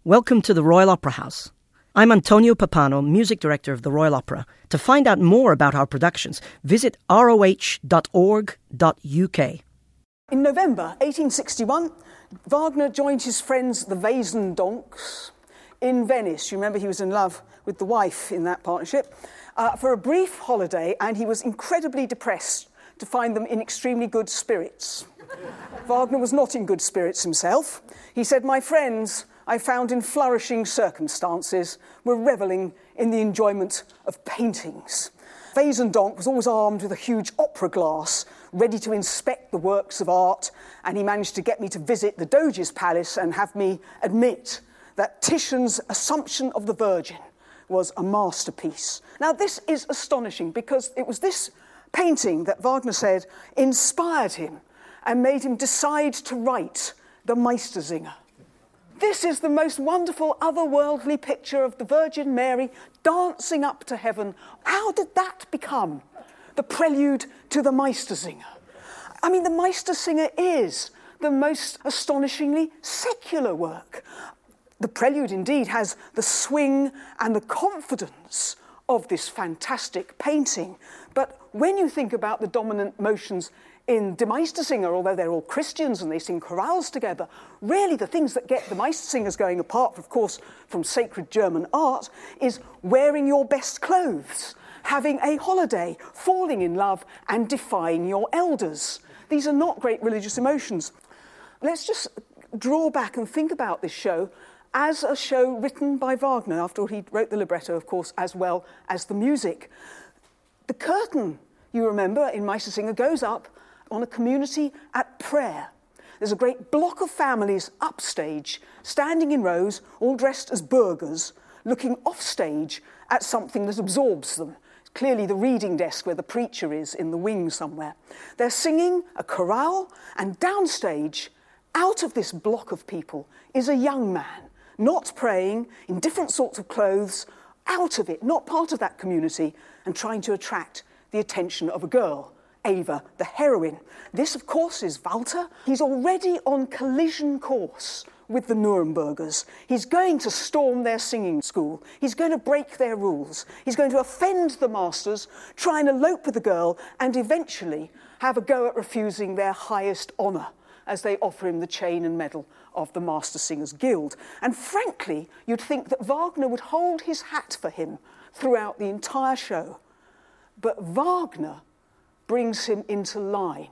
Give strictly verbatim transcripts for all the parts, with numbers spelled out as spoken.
Welcome to the Royal Opera House. I'm Antonio Papano, Music Director of the Royal Opera. To find out more about our productions, visit r o h dot org dot u k. In November eighteen sixty-one, Wagner joined his friends the Wesendoncks in Venice. You remember he was in love with the wife in that partnership, uh, for a brief holiday, and he was incredibly depressed to find them in extremely good spirits. Wagner was not in good spirits himself. He said, "My friends, I found in flourishing circumstances, were revelling in the enjoyment of paintings." Wesendonck was always armed with a huge opera glass, ready to inspect the works of art, and he managed to get me to visit the Doge's palace and have me admit that Titian's Assumption of the Virgin was a masterpiece. Now, this is astonishing because it was this painting that Wagner said inspired him and made him decide to write the Meistersinger. This is the most wonderful otherworldly picture of the Virgin Mary dancing up to heaven. How did that become the prelude to the Meistersinger? I mean, the Meistersinger is the most astonishingly secular work. The prelude, indeed, has the swing and the confidence of this fantastic painting. But when you think about the dominant motions in Die Meistersinger, although they're all Christians and they sing chorales together, really the things that get the Meistersingers going, apart, of course, from sacred German art, is wearing your best clothes, having a holiday, falling in love, and defying your elders. These are not great religious emotions. Let's just draw back and think about this show as a show written by Wagner. After all, he wrote the libretto, of course, as well as the music. The curtain, you remember, in Meistersinger goes up on a community at prayer. There's a great block of families upstage, standing in rows, all dressed as burghers, looking offstage at something that absorbs them. Clearly the reading desk where the preacher is in the wing somewhere. They're singing a chorale, and downstage, out of this block of people, is a young man, not praying, in different sorts of clothes, out of it, not part of that community, and trying to attract the attention of a girl, Ava, the heroine. This, of course, is Walter. He's already on collision course with the Nurembergers. He's going to storm their singing school. He's going to break their rules. He's going to offend the masters, try and elope with the girl, and eventually have a go at refusing their highest honour as they offer him the chain and medal of the Mastersingers Guild. And frankly, you'd think that Wagner would hold his hat for him throughout the entire show. But Wagner brings him into line.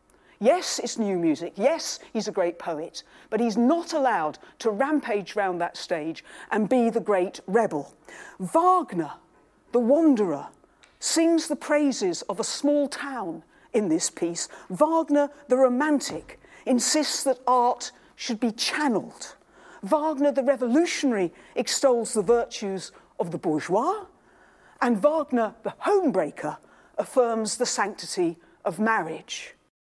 Yes, it's new music. Yes, he's a great poet, but he's not allowed to rampage round that stage and be the great rebel. Wagner, the wanderer, sings the praises of a small town in this piece. Wagner, the romantic, insists that art should be channeled. Wagner, the revolutionary, extols the virtues of the bourgeois, and Wagner, the homebreaker, affirms the sanctity of marriage.